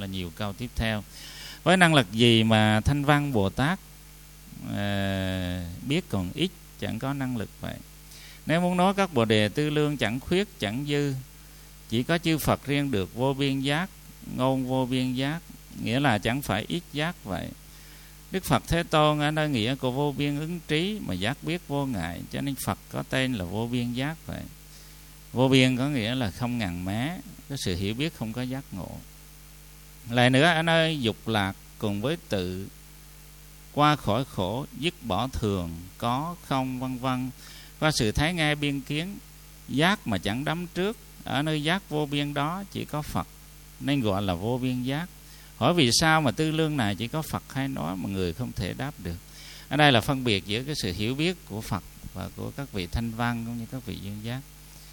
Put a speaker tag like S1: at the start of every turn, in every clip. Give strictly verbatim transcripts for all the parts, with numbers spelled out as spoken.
S1: là nhiều câu tiếp theo. Với năng lực gì mà Thanh Văn Bồ Tát à, biết còn ít, chẳng có năng lực vậy. Nếu muốn nói các Bồ Đề Tư Lương chẳng khuyết chẳng dư, chỉ có chư Phật riêng được vô biên giác, ngôn vô biên giác, nghĩa là chẳng phải ít giác vậy. Đức Phật Thế Tôn ở nơi nghĩa của vô biên ứng trí mà giác biết vô ngại, cho nên Phật có tên là vô biên giác vậy. Vô biên có nghĩa là không ngần mé, có sự hiểu biết không có giác ngộ. Lại nữa, ở nơi dục lạc cùng với tự, qua khỏi khổ, dứt bỏ thường, có, không, vân vân, qua sự thấy nghe biên kiến, giác mà chẳng đắm trước, ở nơi giác vô biên đó chỉ có Phật, nên gọi là vô biên giác. Hỏi vì sao mà tư lương này chỉ có Phật hay nói mà người không thể đáp được? Ở đây là phân biệt giữa cái sự hiểu biết của Phật và của các vị thanh văn cũng như các vị dương giác.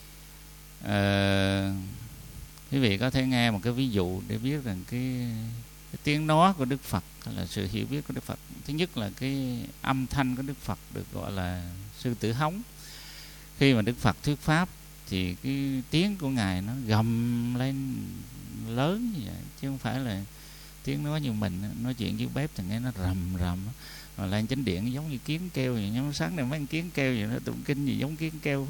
S1: À, quý vị có thể nghe một cái ví dụ để biết rằng cái, cái tiếng nói của Đức Phật là sự hiểu biết của Đức Phật. Thứ nhất là cái âm thanh của Đức Phật được gọi là sư tử hống. Khi mà Đức Phật thuyết pháp thì cái tiếng của Ngài nó gầm lên lớn như vậy, chứ không phải là tiếng nói như mình nói chuyện dưới bếp thì nghe nó rầm rầm, rồi lên chánh điện giống như kiến kêu vậy. Nhóm sáng này mấy con kiến kêu vậy, nó tụng kinh gì giống kiến kêu.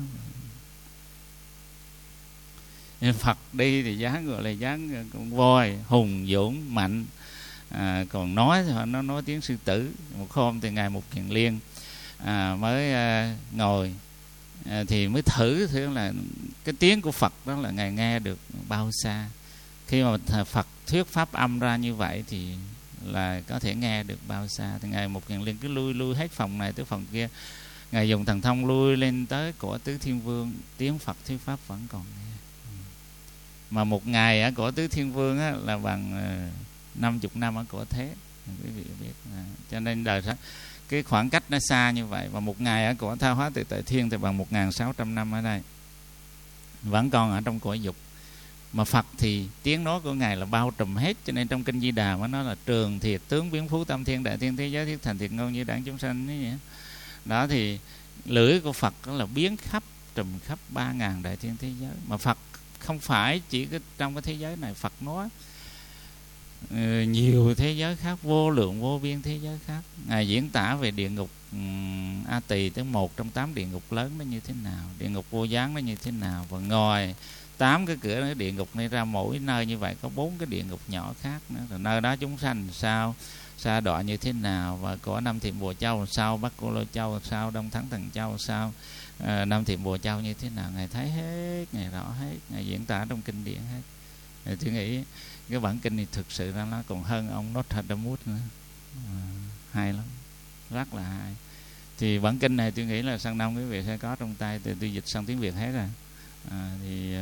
S1: Phật đi thì dáng gọi là dáng con voi hùng dũng mạnh, à, còn nói thì nó nói tiếng sư tử. Một hôm thì Ngài Mục Kiền Liên à, mới à, ngồi à, thì mới thử thử là cái tiếng của Phật đó là Ngài nghe được bao xa. Khi mà Phật thuyết pháp âm ra như vậy thì là có thể nghe được bao xa. Thì Ngài Mục Kiền Liên cứ lui lui hết phòng này tới phòng kia, Ngài dùng thần thông lui lên tới cõi Tứ Thiên Vương, tiếng Phật thuyết pháp vẫn còn nghe. Mà một ngày ở cõi Tứ Thiên Vương á, là bằng năm chục năm ở cõi thế, quý vị biết. À, cho nên đời cái khoảng cách nó xa như vậy. Và một ngày ở cõi Tha Hóa Tự Tại Thiên thì bằng một nghìn sáu trăm năm ở đây, vẫn còn ở trong cõi dục. Mà Phật thì tiếng nói của Ngài là bao trùm hết. Cho nên trong Kinh Di Đà mới nói là trường thiệt tướng biến phú tâm thiên đại thiên thế giới thiết thành thiệt ngôn như đảng chúng sanh như vậy. Đó thì lưỡi của Phật đó là biến khắp, trùm khắp ba ngàn đại thiên thế giới. Mà Phật không phải chỉ cái trong cái thế giới này, Phật nói uh, nhiều thế giới khác, vô lượng vô biên thế giới khác. Ngài diễn tả về địa ngục um, A Tỳ tới một trong tám địa ngục lớn nó như thế nào, địa ngục vô gián nó như thế nào, và ngoài tám cái cửa cái địa ngục này ra, mỗi nơi như vậy có bốn cái địa ngục nhỏ khác nữa. Rồi nơi đó chúng sanh sao, sa đọa như thế nào, và có Năm Thiện Bồ Châu sao, Bắc Cô Lô Châu sao, Đông Thắng Thần Châu sao, à, Năm Thiện Bồ Châu như thế nào, Ngài thấy hết, Ngài rõ hết, Ngài diễn tả trong kinh điển hết. Thì tôi nghĩ cái bản kinh này thực sự ra nó còn hơn ông Nostradamus nữa. À, hay lắm, rất là hay. Thì bản kinh này tôi nghĩ là sang năm quý vị sẽ có trong tay, tôi, tôi dịch sang tiếng Việt hết rồi. À, thì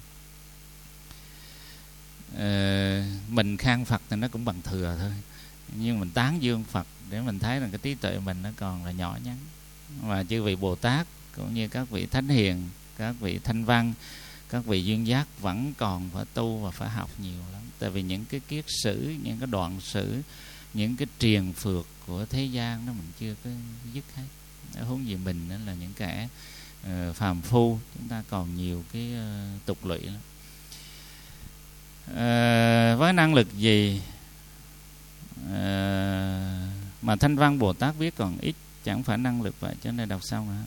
S1: uh, mình khen Phật thì nó cũng bằng thừa thôi, nhưng mình tán dương Phật để mình thấy rằng cái trí tuệ mình nó còn là nhỏ nhắn. Và chư vị Bồ Tát cũng như các vị Thánh Hiền, các vị Thanh Văn, các vị duyên giác vẫn còn phải tu và phải học nhiều lắm. Tại vì những cái kiết sử, những cái đoạn sử, những cái triền phược của thế gian đó mình chưa có dứt hết. Huống gì mình đó là những kẻ uh, phàm phu, chúng ta còn nhiều cái uh, tục lụy lắm. Uh, với năng lực gì uh, mà Thanh Văn Bồ Tát biết còn ít, chẳng phải năng lực vậy. Cho nên đọc xong nữa.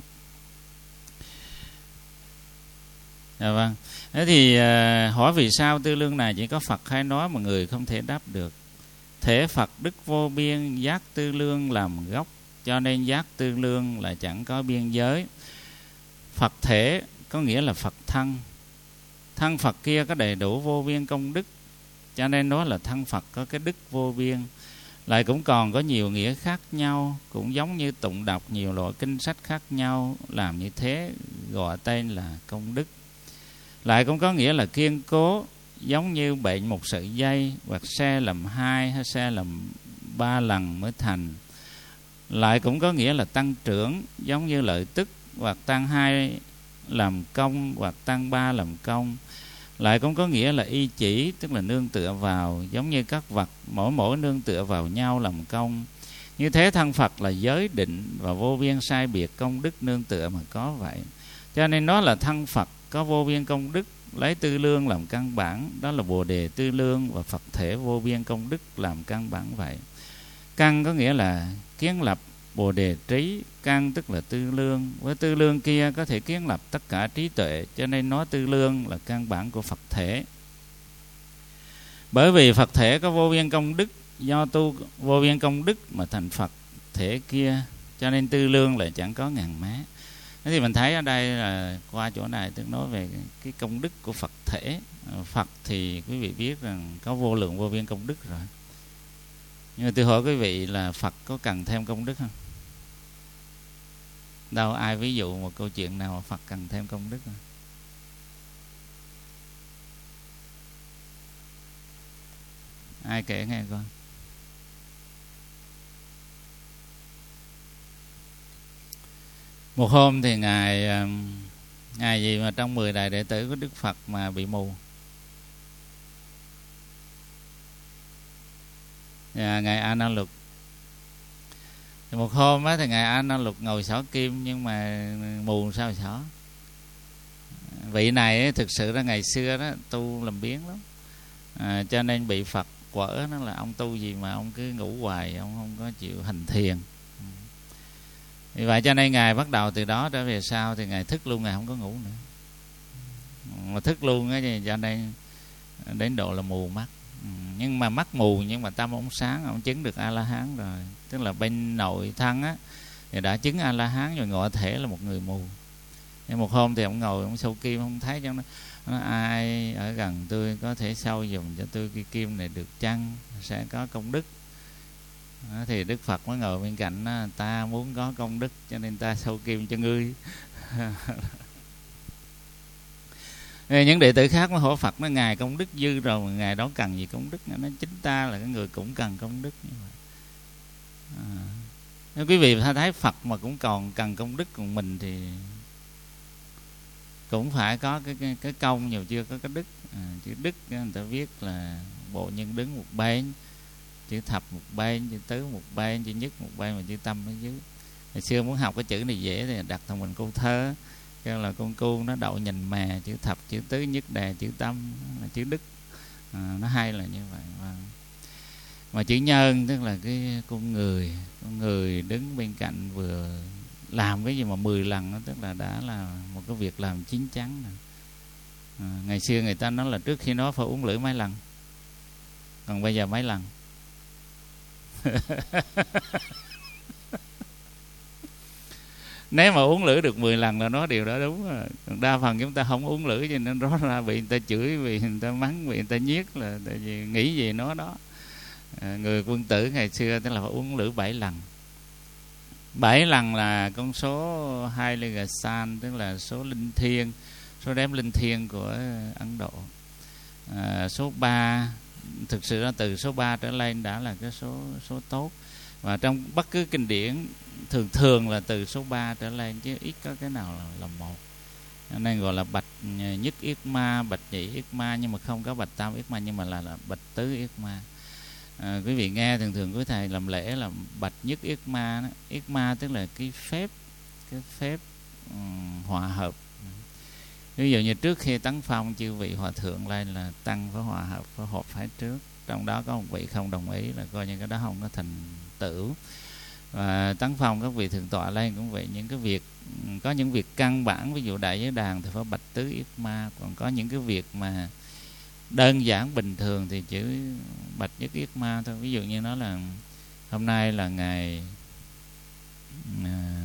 S1: Dạ vâng. Thế thì uh, hỏi vì sao tư lương này chỉ có Phật hay nói mà người không thể đáp được? Thể Phật đức vô biên, giác tư lương làm gốc, cho nên giác tư lương là chẳng có biên giới. Phật thể có nghĩa là Phật thân. Thân Phật kia có đầy đủ vô biên công đức, cho nên đó là thân Phật có cái đức vô biên. Lại cũng còn có nhiều nghĩa khác nhau, cũng giống như tụng đọc nhiều loại kinh sách khác nhau, làm như thế gọi tên là công đức. Lại cũng có nghĩa là kiên cố, giống như bệnh một sợi dây, hoặc xe làm hai hay xe làm ba lần mới thành. Lại cũng có nghĩa là tăng trưởng, giống như lợi tức, hoặc tăng hai làm công, hoặc tăng ba làm công. Lại cũng có nghĩa là y chỉ, tức là nương tựa vào, giống như các vật mỗi mỗi nương tựa vào nhau làm công. Như thế thân Phật là giới định và vô biên sai biệt công đức nương tựa mà có vậy. Cho nên nó là thân Phật có vô biên công đức, lấy tư lương làm căn bản, đó là Bồ Đề Tư Lương và Phật thể vô biên công đức làm căn bản vậy. Căn có nghĩa là kiến lập Bồ Đề trí, căn tức là tư lương. Với tư lương kia có thể kiến lập tất cả trí tuệ, cho nên nói tư lương là căn bản của Phật thể. Bởi vì Phật thể có vô biên công đức, do tu vô biên công đức mà thành Phật thể kia, cho nên tư lương là chẳng có ngàn má. Thế thì mình thấy ở đây là qua chỗ này tôi nói về cái công đức của Phật thể. Phật thì quý vị biết rằng có vô lượng vô biên công đức rồi. Nhưng mà tôi hỏi quý vị là Phật có cần thêm công đức không? Đâu ai ví dụ một câu chuyện nào mà Phật cần thêm công đức không? Ai kể nghe coi. Một hôm thì ngài ngài gì mà trong mười đại đệ tử của Đức Phật mà bị mù. Và ngài A Nan Luật. Thì một hôm á thì ngài A Nan Luật ngồi xỏ kim, nhưng mà mù sao xỏ. Vị này thực sự ra ngày xưa đó tu làm biếng lắm, à, cho nên bị Phật quở nó là ông tu gì mà ông cứ ngủ hoài, ông không có chịu hành thiền. Vì vậy cho nên ngài bắt đầu từ đó trở về sau thì ngài thức luôn, ngài không có ngủ nữa. Mà thức luôn á, cho nên đến độ là mù mắt. Nhưng mà mắt mù nhưng mà tâm ông sáng, ông chứng được A La Hán rồi. Tức là bên nội thân á thì đã chứng A La Hán rồi, ngộ thể là một người mù. Nhưng một hôm thì ông ngồi ông sâu kim, không thấy cho nó, nó ai ở gần tôi có thể sâu dùm cho tôi cái kim này được chăng, sẽ có công đức. Đó, thì Đức Phật mới ngồi bên cạnh đó, ta muốn có công đức cho nên ta sâu kim cho ngươi. Những đệ tử khác mới hỏi Phật, nó ngài công đức dư rồi mà ngài đó cần gì công đức? Nó chính ta là cái người cũng cần công đức như vậy. À, nếu quý vị thấy Phật mà cũng còn cần công đức, còn mình thì cũng phải có cái cái, cái công, nhiều chưa có cái đức. À, chữ đức người ta viết là bộ nhân đứng một bên, chữ thập một bên, chữ tứ một bên, chữ nhất một bên, mà chữ tâm ở dưới. Hồi xưa muốn học cái chữ này dễ thì đặt thằng mình câu thơ, kêu là con cu nó đậu nhìn mà, chữ thập, chữ tứ, nhất đề, chữ tâm là chữ đức. À, nó hay là như vậy. Và mà chữ nhân tức là cái con người, con người đứng bên cạnh vừa làm cái gì mà mười lần đó, tức là đã là một cái việc làm chín chắn. À, ngày xưa người ta nói là trước khi nói phải uống lưỡi mấy lần, còn bây giờ mấy lần? Nếu mà uống lưỡi được mười lần là nói điều đó đúng rồi. Còn đa phần chúng ta không uống lưỡi cho nên đó ra bị người ta chửi, vì người ta mắng, vì người ta nhiếc, là tại vì nghĩ gì nó đó. À, người quân tử ngày xưa tức là phải uống lưỡi bảy lần. Bảy lần là con số hai Legasan, tức là số linh thiêng, số đếm linh thiêng của Ấn Độ. À, số ba, thực sự là từ số ba trở lên đã là cái số số tốt. Và trong bất cứ kinh điển thường thường là từ số ba trở lên, chứ ít có cái nào là, là một. Nên gọi là bạch nhất yết ma, bạch nhị yết ma, nhưng mà không có bạch tam yết ma, nhưng mà là, là bạch tứ yết ma. À, quý vị nghe thường thường quý thầy làm lễ là bạch nhất yết ma đó. Yết ma tức là cái phép, cái phép um, hòa hợp. Ví dụ như trước khi tấn phong chư vị hòa thượng lên là tăng phải hòa hợp, phải họp phái trước. Trong đó có một vị không đồng ý là coi như cái đó không có thành tựu. Và tấn phong các vị thượng tọa lên cũng vậy. Những cái việc, có những việc căn bản, ví dụ đại giới đàn thì phải bạch tứ yết ma. Còn có những cái việc mà đơn giản bình thường thì chữ bạch nhất yết ma thôi. Ví dụ như nó là hôm nay là ngày à,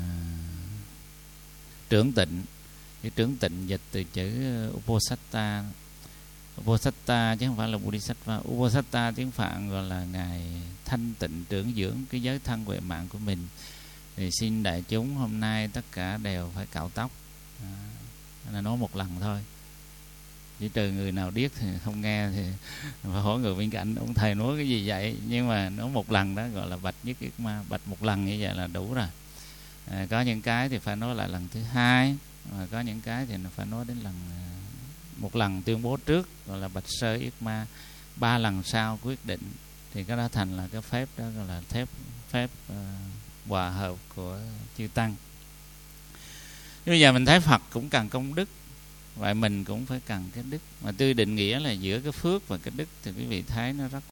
S1: trưởng tịnh. Cái trưởng tịnh dịch từ chữ Uposatha. Uposatha chứ không phải là Bodhisattva. Uposatha tiếng Phạn gọi là ngày thanh tịnh trưởng dưỡng cái giới thân huệ mạng của mình. Thì xin đại chúng hôm nay tất cả đều phải cạo tóc. À, là nói một lần thôi. Chỉ trừ người nào điếc thì không nghe thì phải hỏi người bên cạnh, ông thầy nói cái gì vậy. Nhưng mà nói một lần đó gọi là bạch nhất yết ma. Bạch một lần như vậy là đủ rồi. À, có những cái thì phải nói lại lần thứ hai, và có những cái thì nó phải nói đến lần một lần tuyên bố trước gọi là bạch sơ yết ma, ba lần sau quyết định, thì cái đó thành là cái phép đó gọi là phép phép uh, hòa hợp của chư tăng. Bây giờ mình thấy Phật cũng cần công đức, vậy mình cũng phải cần cái đức. Mà tôi định nghĩa là giữa cái phước và cái đức thì quý vị thấy nó rất